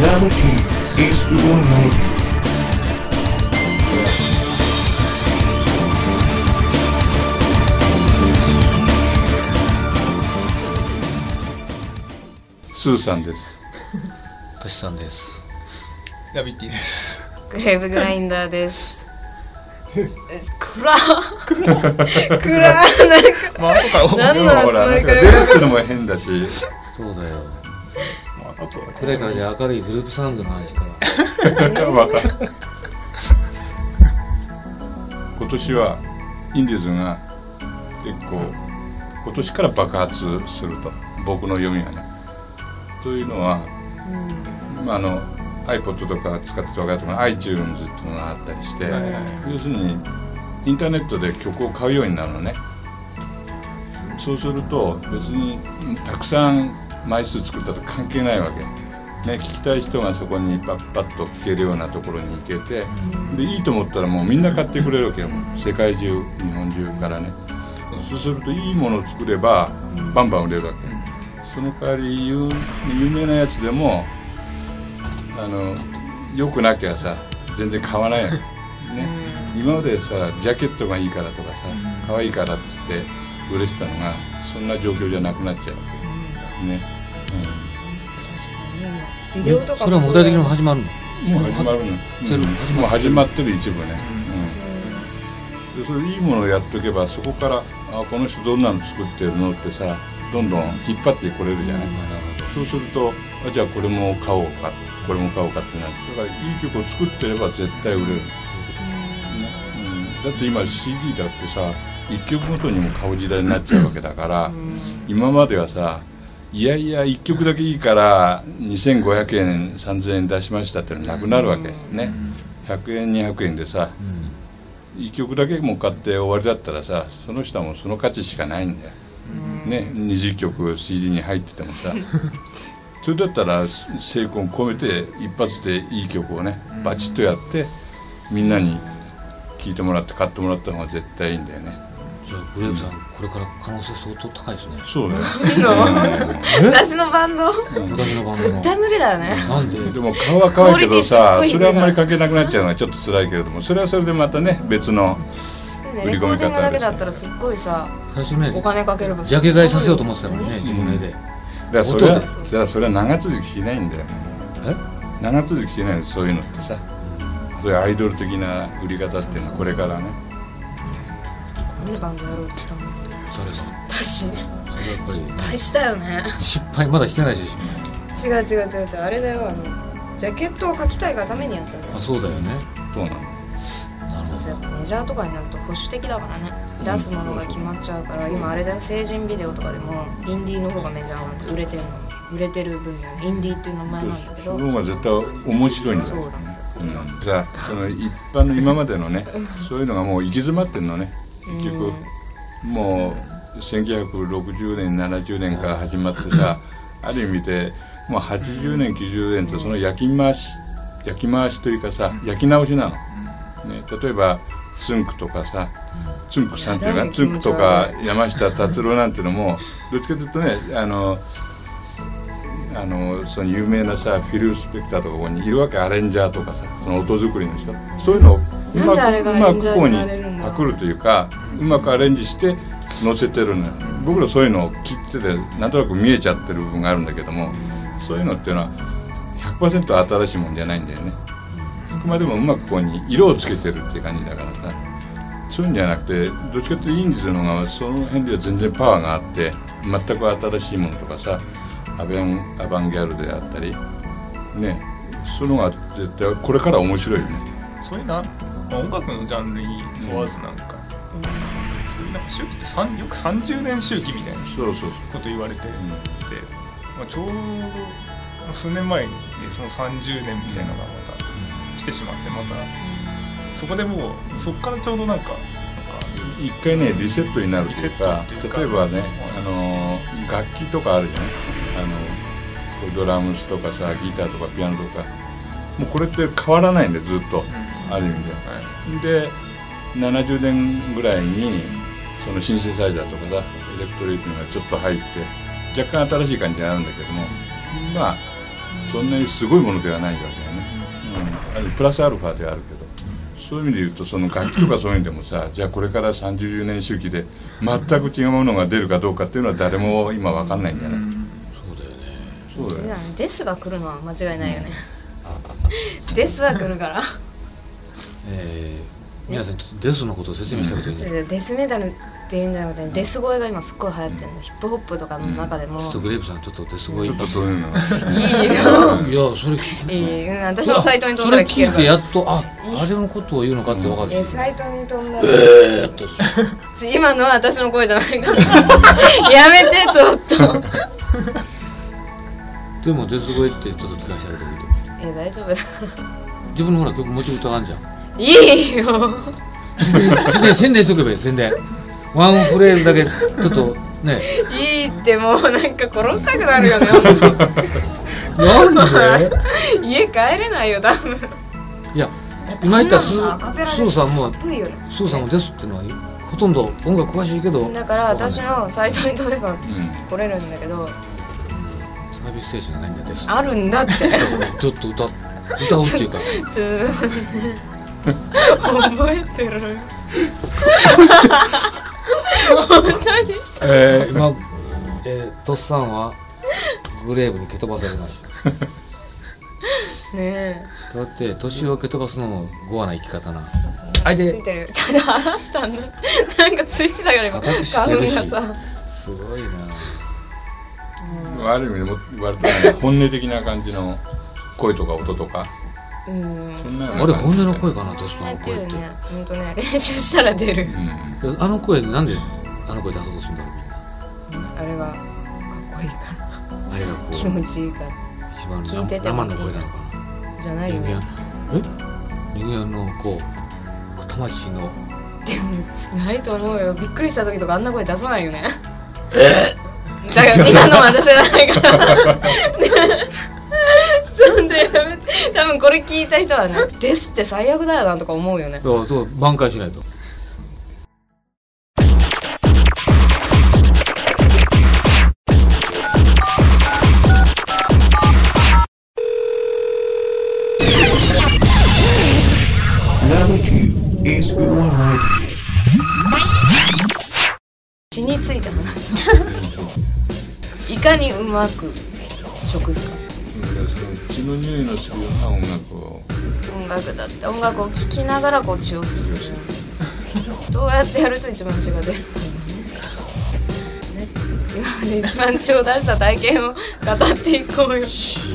Reality is one night. スーさんです。 トシさんです。 ラビッティです。 グレーブグラインダーです。暗なんかまあ後から何の集まりかよ。 電子ってのも変だし。 そうだよ。 まあ後から暗いからで明るいグループサウンドの話からわかる。今年はインディーズが結構今年から爆発すると僕の読みはね。というのは、iPod とか使ってて分かると思う iTunes っていうのがあったりして、要するにインターネットで曲を買うようになるのね。そうすると別にたくさん枚数作ったと関係ないわけ、ね、聞きたい人がそこにパッと聴けるようなところに行けて、でいいと思ったらもうみんな買ってくれるわけよ。世界中日本中からね。そうするといいものを作ればバンバン売れるわけ。その代わり有名なやつでも良くなきゃさ全然買わないよ、ね、今までさジャケットがいいからとかさ可愛いからって言って売れてたのがそんな状況じゃなくなっちゃうわけね、 ビデオとかそれはもう具体的に始まるの？ もう始まるの、もう始まってる一部ね、でそれいいものをやっとけばそこからこの人どんなの作ってるのってさどんどん引っ張ってこれるじゃない、そうするとじゃあこれも買おうかこれも買おうかってなる。だからいい曲を作ってれば絶対売れる、だって今 CD だってさ1曲ごとにも買う時代になっちゃうわけだから、今まではさいやいや1曲だけいいから2500円3000円出しましたってのなくなるわけね。100円200円でさ、1曲だけも買って終わりだったらさその人はもうその価値しかないんだよね。20曲 CD に入っててもさそれだったら精魂込めて一発でいい曲をねバチッとやってみんなに聴いてもらって買ってもらった方が絶対いいんだよね。 じゃあグレーブさん、これから可能性相当高いですね。 そうだよ私のバンド私のバンド絶対無理だよね。 なんで？ でも顔は可愛いけどさクオリティすっごい低いそれはあんまりかけなくなっちゃうのはちょっと辛いけれども、それはそれでまたね別の売りレコ込み方ーディングだけだったらすっごいさ最初ねお金かければジャケ買いさせようと思ってたのにね、自分で。 だからそれは長続きしないんだよ。長続きしないのそういうのってさ、そういうアイドル的な売り方っていうのはこれからね。 なんでバンドやろうとしたの？ 誰ですか？ 私それやっぱり失敗したよね。 失敗まだしてないし。 違うあれだよ、ジャケットを描きたいがためにやったんだよ。 あ、そうだよね。 そうなの。 なるほど。 やっぱメジャーとかになると保守的だからね、出すものが決まっちゃうから。今あれだよ、成人ビデオとかでもインディーの方がメジャーなんて売れてる分だよね。インディーっていう名前なんだけどその方が絶対面白いんだよ。 そうだね、 じゃあその一般の今までのねそういうのがもう行き詰まってんのね。結局もう1960年70年から始まってさある意味でもう80年90年とその焼き回しというかさ焼き直しなの、ね、例えばつんくとかさつんくさんっていうかつんくとか山下達郎なんていうのもどっちかというとねその有名なさフィル・スペクターとかここにいるわけ。アレンジャーとかさその音作りの人、そういうのをうまくここにパクるというかうまくアレンジして載せてるのよ。僕らそういうのを切っててなんとなく見えちゃってる部分があるんだけども、そういうのっていうのは 100% 新しいもんじゃないんだよね。あくまでもうまくここに色をつけてるっていう感じだからさ、そういうんじゃなくてどっちかっていうとインディーズの方がその辺では全然パワーがあって全く新しいものとかさアバンギャルであったりね、そういうのが絶対これから面白いよね。 そういう音楽のジャンルに問わずそういう周期ってよく30年周期みたいなこと言われてて、ちょうど数年前にその30年みたいなのがまた来てしまって、またそこでもうそこからちょうど一回ねリセットになるというか、例えばね楽器とかあるじゃない、ドラムスとかさギターとかピアノとかもうこれって変わらないんでずっと、ある意味で、で70年ぐらいにそのシンセサイザーとかさエレクトリックがちょっと入って若干新しい感じになるんだけども、まあそんなにすごいものではないわけよね、プラスアルファではあるけど、そういう意味で言うとその楽器とかそういう意味でもさ、じゃあこれから30年周期で全く違うものが出るかどうかっていうのは誰も今分かんないんじゃない、そうだよね。 デスが来るのは間違いないよね、デスは来るから皆さんちょっとデスのことを説明したこといいんですか。 デスメタルっていうんじゃなくて、デス声が今すっごい流行ってるの、ヒップホップとかの中でも、 ちょっとグレープさんちょっとデス声ちょっとそういうのいいよいやそれ聞く私のサイトに飛んだら聞けるから、 それ聞いてやっとあれのことを言うのかって分かる。 サイトに飛んだら今のは私の声じゃないからやめてちょっとでもデス声ってちょっと聞かせてあげてみて。 大丈夫だから自分のほら曲もちろん歌わんじゃん。 いいよ宣伝しとけばいい。宣伝ワンフレーズだけちょっとねいいってもうなんか殺したくなるよねなんで家帰れないよ多分。 いや今言ったスアカペラでーさんもすっごいよねスーさんもデスっていうのはほとんど音楽詳しいけどだから私のサイトに飛べば来れるんだけど、 サービスステーションがないんだデスあるんだってちょっと歌うっていうかちょっと覚えてる本当に今トッさんはグレーブに蹴飛ばされましたねえだって年を蹴飛ばすのもゴアな生き方なついてるよちょっと払ったんだなんかついてたから今固くしてるし花粉がさすごいある意味で割と本音的な感じの声とか音とか、そんなようなあれ本音の声かなデスねの声って、 ね本当ね練習したら出る、 あの声なんであの声出そうとするんだろうみんな。 あれがかっこいいからあれがこう気持ちいいから一番聞いてても生の声なのかじゃなな。 いよね人間のこう魂のでもないと思うよ。びっくりした時とかあんな声出さないよねだから今の私じゃないからそんでやめて。多分これ聞いた人はねですって最悪だよなとか思うよね。 そう挽回しないと。 血について話いかにうまく食すか。 血の匂いのするような音楽をだって音楽を聴きながらこう血をすするどうやってやると一番血が出るかね。今まで一番血を出した体験を語っていこうよ。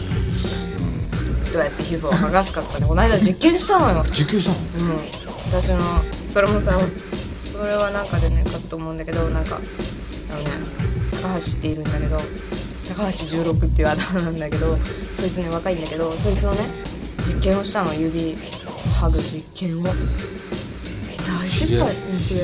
どうやって皮膚を剥がすかとかね、この間実験したのよ。 実験したの？ 私のそれもさ、それはなんかでね買ったと思うんだけど、なんか高橋っているんだけど、高橋16っていうあだ名なんだけど、そいつね若いんだけど、そいつのね実験をしたの。指剥ぐ実験を。大失敗。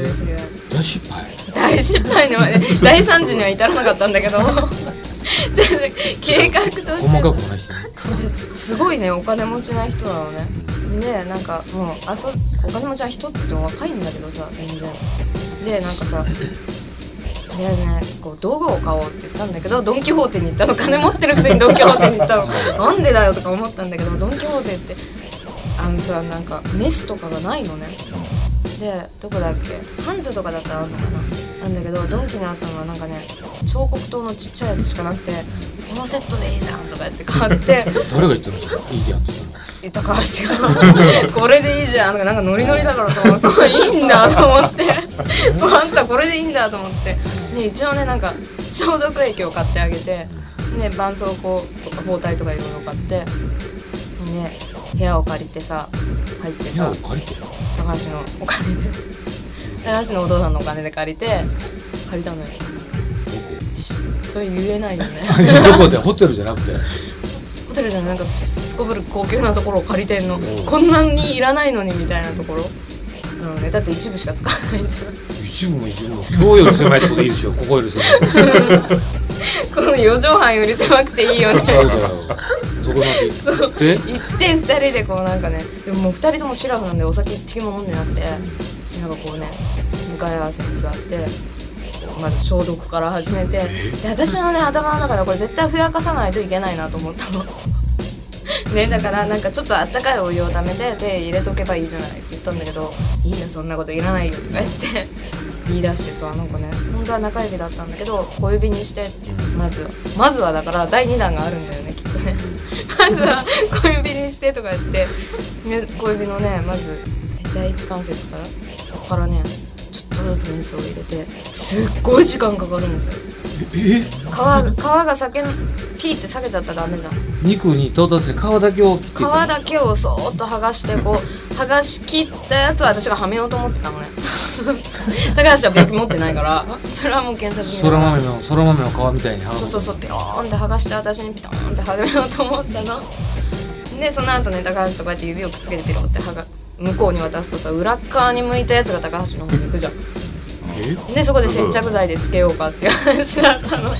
大失敗の大惨事には至らなかったんだけど全然計画として細かく話してすごいねお金持ちな人なのね。でなんかもうお金持ちな人って言っても若いんだけどさ、全然でなんかさ、とりあえずねこう道具を買おうって言ったんだけど、ドン・キホーテに行ったの。金持ってるくせにドン・キホーテに行ったのなんでだよとか思ったんだけど、ドン・キホーテってさ、なんかメスとかがないのね。でどこだっけ、ハンズとかだったらあんのかな、なんだけどドンキにあったのはなんかね彫刻刀のちっちゃいやつしかなくて、このセットでいいじゃんとか言って買って誰が言ったの？いいじゃんって言った高橋がこれでいいじゃん、なんかノリノリだからと思って、そういいんだと思ってもうあんたこれでいいんだと思って、ね、一応ねなんか消毒液を買ってあげて、ね、絆創膏とか包帯とかいろいろ買って、ね、部屋を借りてさ入ってさ、高橋のお金で高橋のお父さんのお金で借りたのよ。それ言えないよねどこで？ホテルじゃなくて？ ホテルじゃなんかすこぶる高級なところを借りてんの。こんなにいらないのにみたいなところなのね。だって一部しか使わないじゃん。 一部も今日より狭いところでいいでしょ。ここより狭いこの4畳半より狭くていいよねそこまで行って行って2人でこうなんかね、でももう2人ともシラフなんでお酒一滴も飲んでなくて、なんかこうね向かい合わせに座ってまず消毒から始めて、で私のね頭の中でこれ絶対ふやかさないといけないなと思ったのね、だからなんかちょっとあったかいお湯をためてで入れとけばいいじゃないって言ったんだけど、いいよそんなこといらないよとか言って言い出してさ、なんかね本当は中指だったんだけど小指にして、まずはだから第2弾があるんだよねきっとねまずは小指にしてとか言って、ね、小指のねまず第一関節からそこからねちょっとずつメスを入れてすっごい時間かかるんですよ。皮が裂けピーって裂けちゃったらダメじゃん。 肉に到達して皮だけを切ってい皮だけをそーっと剥がしてこう剥がし切ったやつは私がはめようと思ってたのね高橋は病気持ってないからそれはもう検索にそら豆の皮みたいに剥がす。 そうピローンって剥がして私にピトーンってはめようと思ったので、その後ね高橋とこうやって指をくっつけてピローって向こうに渡すとさ、裏側に向いたやつが高橋の方に行くじゃん。でそこで接着剤でつけようかっていう話だったの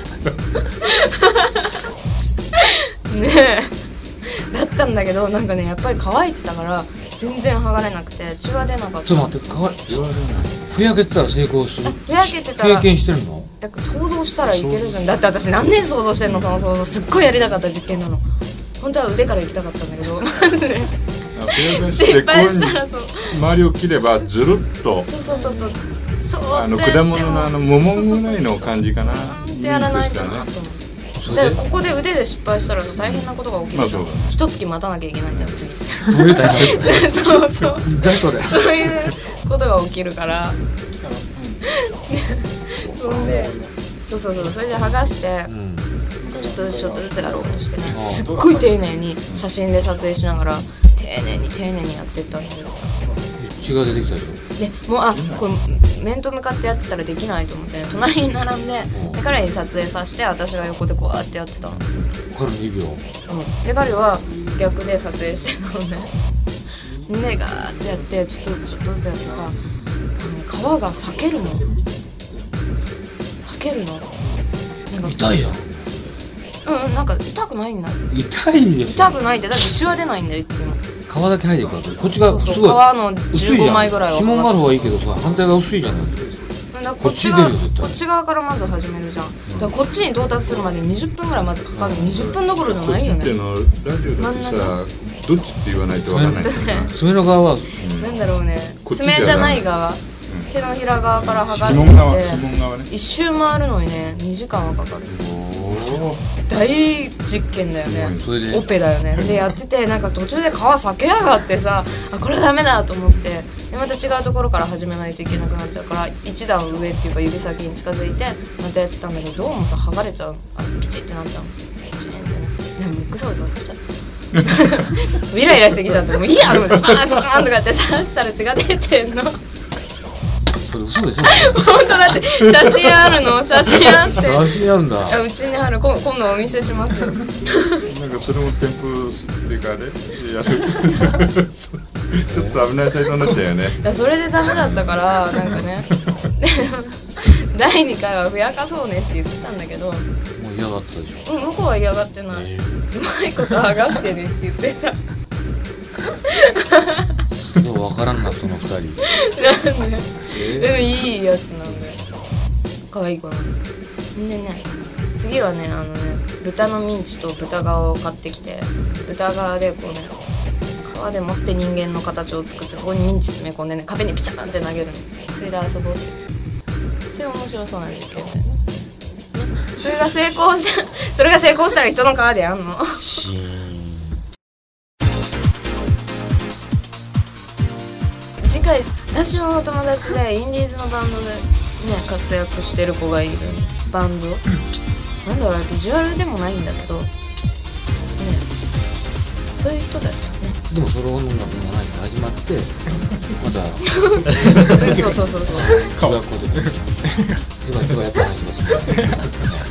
ねえだったんだけど、なんかねやっぱり乾いてたから全然剥がれなくて血は出なかった。 ちょっと待って、ふやけてたら成功する。 ふやけてたら経験してるの？ 想像したらいけるじゃん。だって私何年想像してんの、その想像。すっごいやりたかった実験なの。本当は腕から行きたかったんだけどまずね失敗したらそう周りを切ればずるっとそう果物の桃ぐらいの感じかなってやらないとなと思って、でここで腕で失敗したら大変なことが起きるじゃん。一月待たなきゃいけないんだよ次そういう大変そう何それそういうことが起きるからそんでそうそれで剥がして、ちょっとずつやろうとしてね、すっごい丁寧に写真で撮影しながら丁寧にやってったんだけどさ、 血が出てきたでしょ。 でもうこれ面と向かってやってたらできないと思って、隣に並んで彼に撮影させて私が横でこうやってやってたの。 彼の指を、 で彼は逆で撮影してたのね。でガーってやってちょっとずつやってさ、皮が裂けるのなんか痛いじゃん。 なんか痛くないんだ。 痛いでしょ。 痛くないってだって血は出ないんだよって言っても。 皮だけ剥いでいくわけ。こっちがすごい皮の15枚ぐらいは指紋がある方がいいけどさ、反対が薄いじゃない。 こっち側からまず始めるじゃん。だからこっちに到達するまで20分ぐらいまずかかる。20分どころじゃないよね。 こっちってのラジオだってさ、どっちって言わないとわからないけどな。 爪の側はなんだろうね、爪じゃない側、手のひら側から剥がして指紋側ね。 一周回るのにね2時間はかかる。大実験だよね。オペだよね。でやっててなんか途中で皮裂けやがってさ、これダメだと思って、でまた違うところから始めないといけなくなっちゃうから一段上っていうか指先に近づいてまたやってたんだけど、どうもさ剥がれちゃう。ピチってなっちゃう。ピチンってね。もうグサグサさしちゃったイライラしてきちゃって、もういいやろスパーンとかって刺したら血が出てんの。 それ嘘でしょ。 本当だって写真あるの。写真あって写真あるんだ。 うちにある。今度お見せしますよ。 なんかそれも添付っていうかねやるちょっと危ないサイトになっちゃうよね。 それでダメだったからなんかね第2回はふやかそうねって言ってたんだけど、もう嫌がったでしょ。 向こうは嫌がってない、うまいこと剥がしてねって言ってたもう分からんなその2人なんで、でもいいやつなんだよ。可愛い子なのでね。次はね豚のミンチと豚側を買ってきて、豚側でこうね皮で持って人間の形を作ってそこにミンチ詰め込んでね壁にピチャンって投げるの。それで遊ぼうって。それ面白そうな実験だよね。それが成功したら人の皮でやんの。次回私の友達でインディーズのバンドでね活躍してる子がいるんです。バンドなんだろう、ビジュアルでもないんだけどね、そういう人たちね。 でもソロ音楽の話が始まってまたそう中学校で違うやった話がする